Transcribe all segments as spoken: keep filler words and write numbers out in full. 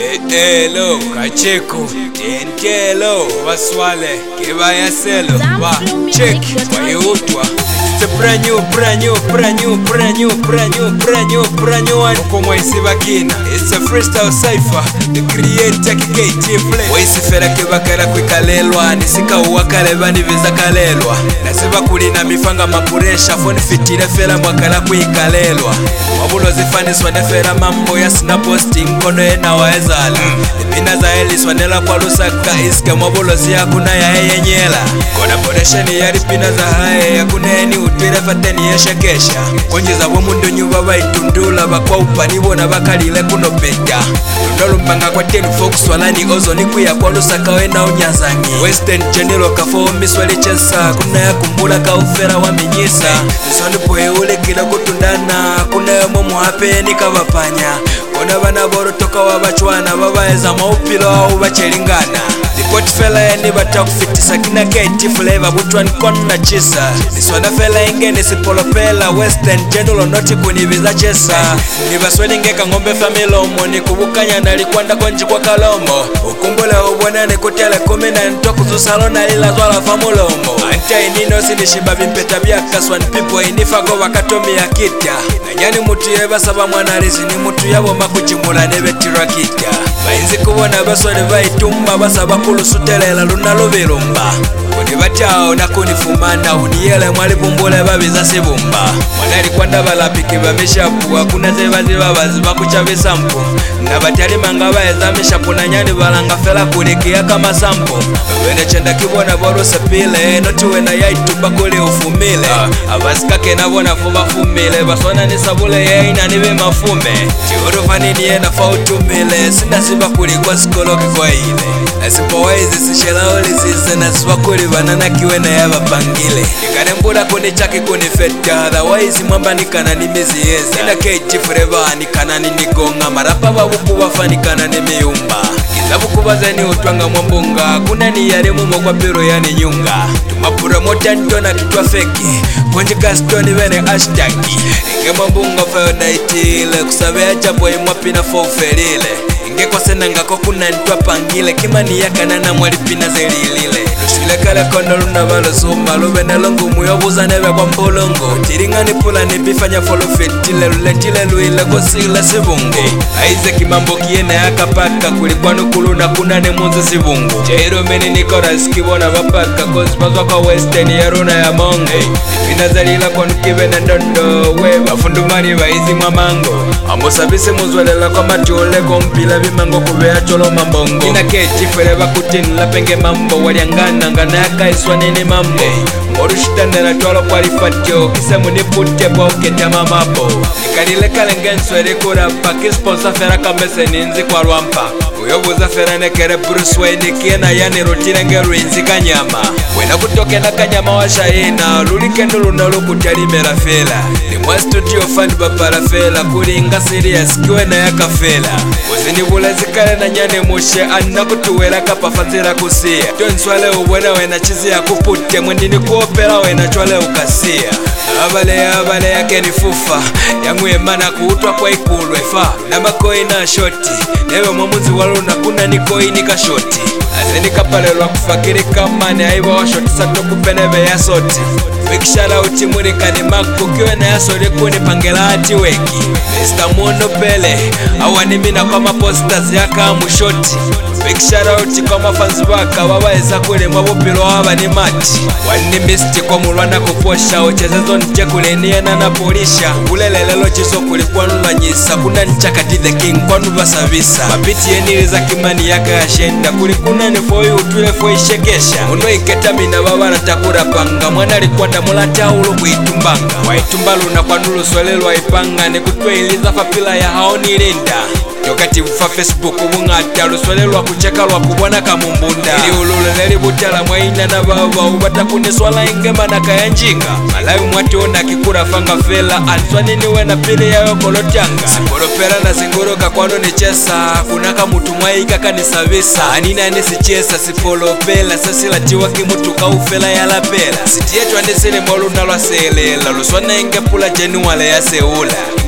Hello, Kacheko, Entelo, Waswale, Kivayaselo, Wa, check, Wayutwa. It's a brand new, brand new, brand new, brand new, brand new, brand new, brand new one. Como Isivakina, it's a freestyle cipher. The creator K T Play. Waisifera kibakara kwikalelwa, nisika uwakale bani viza kalelwa. Nasiba kulina mifanga mapuresha, phone fitile fela mwakala kwikalelwa. Wabulo zifaniswa nefera mambo ya snaposting kono ena waezala. Ipina za eliswa nela kwa lusaka iske mwabulo ziya kuna ya heye nyela. Kona poresheni ya ripina za hae ya kuneni utwile fateni ya shakesha. Konjiza wamundu nyuba baitundula bakwa upanibo na bakalile kuno peta. Nolumbanga kwa tenu folks walani ozo ni kuya kwa lusaka wena unyazangi. Western General kafo miswali chesa kuna ya kumbula ka ufera wa minyisa. Zoni poe ule kila kutundana kuna ya momo hape ni kawapanya. Kona bana boro toka wabachwana babaeza maupilo au bachelingana. Dipoti fela ya ni bata kufitisa kina K T flavor butwani kona chisa. Niswana fela inge nisipolopela Western General noti kuniviza chesa. Nibasweli ngeka ngombe familomo ni kubukanya nalikwanda konji kwa kalomo. Ukumbule ubwana ni kutele kumina ntoku zusalona lila zwala famulomo. Anta inino sinishiba vimpeta biaka swan people inifago wakatomi ya kitya. Nanyani mutu yeba saba mwanarizi ni mutu yabo makuchimula nebe tirakitya. Bainzi kubona baswali baitumba basaba kulusutelela lunalo birumba. Kuni batao na kunifumana uniyele mwali bumbule babiza sibumba. Mwanari kwanda balapiki bamishapu wakuna zebazi babazi bakuchabe sampu. Na batali mangaba ezamishapu na nyani balanga fela kulikia kama sampu. Wene chenda kibona boro sepile notuwe na yaitumba kuli ufumile. Abasikake na bona fuba fumile baswana nisabule ye ina nibe mafume. Chioro fanini ye na fautumile sina siba kulikwa sikoloki kwa ile. Nasipo waizi sishela oli sise nasiba kuli banana kiwena ya bapangile. Nikane mbuda kuni chaki kuni feta otherwise mwamba nikana nimizieza. Nina K T forever nikana ninigonga marapa babuku wafanikana nimiumba. Kizabu kubazeni utwanga mwambunga kuna ni yare mumo kwa piro yani nyunga. Tumapura mota ntona kitwa feki konjika stoni vene hashtagi. Inge mwambunga fayo daitile kusabea chapo imwapina fofelile. Inge kwa senanga kokuna ntwa pangile kimani ya kanana mwalipina zelilile. Lushile kale kono luna balo suma lube nelongu muyobuza nebe kwa mpolongo. Tiringa nipula nipifanya follow fitile luletile luile kosile sibungo. Aize kimambo kiene haka paka kulikuwa nukulu na kuna ne munzi sibungo. Chairo meni nikoras kibona wapaka kozipazwa kwa western ya runa ya mongo. Ipina zalila kwa nukive na ndondo weba fundumani waizi mwa mango. Amosabise muzwalela kwa matiole kompila bimango kubea cholo mambongo. Ina K T forever kutinula penge mambo waliangana ngana yaka iswa nini mambo. Morushitanda na tuwalo kwa lifatio kisemu nipute kwa ukete mamapo. Nikalile kalengenswe rikurapa kisponsa fera kamese ninzi kwa rwampa. Uyobuza fera nekere Bruce Wayne kiena yani rutine ngeru inzi kanyama. Wena kutoke na kanyama wa shaina lulike nuluna lukutali mera fela. Ni mwa studio fan bapara fela kulinga serious kiwena yaka fela. Uzini bula zikale na nyane mushe anna kutuwela kapafanzira kusia. Tuenswale uwena wena chizi ya kupute mwendini kuopela wena chwale ukasia. Abale abale yake ni fufa yangu emana kuutwa kwa ikulu efa. Na makoi na shoti newe mwamuzi waluna kuna nikoi nika shoti. Azeni kapalelwa kufakiri kamane aiwa wa shoti sato kupenebe ya soti. Wikishala uchimurika ni maku kiwe na ya sori kuni pangela hati weki. Mister Mono Pele awanimina kwa maposters yaka mushoti. Wikishala uchi kwa mafanzi waka wawaeza kule mwabupilo waba ni mati. Wani misti kwa mulwana kuposha uchezezo nje kuleniena na polisha. Ulelelelo chiso kulikuwa nula nyisa kuna nchakati the king kwa nuba savisa. Mapiti yeniliza kimani yaka ya shenda kulikuna ni foyu utule foyu shekesha. Uno iketamina babara takura panga mwana likwanda mulata ulu kuitumbanga. Waitumbalo na kwa nulu swelelwa ipanga ni kutwe iliza fapila ya haoni linda. Yokati ufa Facebook ubungata luswelelwa kucheka lwa kubwana kamumbunda. Ili ulule neli butala mwaina na baba ubata kuniswala ingema na kaya njinga. Malawi mwationa kikura fanga fela answani niwe na pili ya yokolotanga. Siporopera na singoroka kwano ni chesa kunaka mutu mwaika kanisavisa. Anina nisi chesa siporopela sasila tiwa kimutu kaufela ya lapela. Sitietu anisili mwolu nalwa selela luswana inge pula jenuwale ya seula.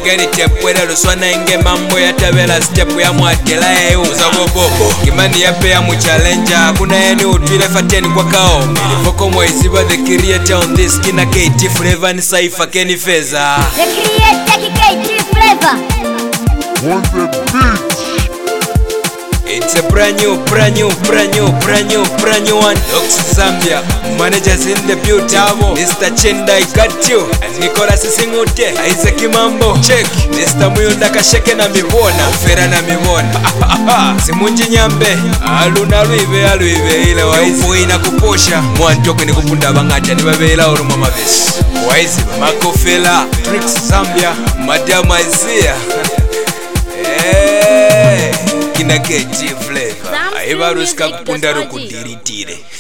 ngeri tepwera luswana inge mambo ya tabela step ya mwatela eyo uzabo bobo kimani ya pea mu challenge kuna yeni utwile fateni kwa kao milifoko mweziba the creator on this kina K T Flavor ni Saifa Kenny Feza the creator K T Flavor on the beat. It's a brand new, brand new, brand new, brand new, brand new one. Looks Zambia, managers in the beauty. Mister Chenda, I got you. Nicolas Singute, Isaac Mambo. Check. Mister Muyunda Kasheke na mibona, Fera na mibona. Simunji Nyambe, Aluna Luive, Aluive, ile waizi ina kuposha. Mwantoke ni kupunda bangata, ni babela uruma mabesi. Waizi, Makofela, Tricks Zambia, Madam Isaiah. Hey. Kina K T Flavor aibaruska kupunda rokudiritire.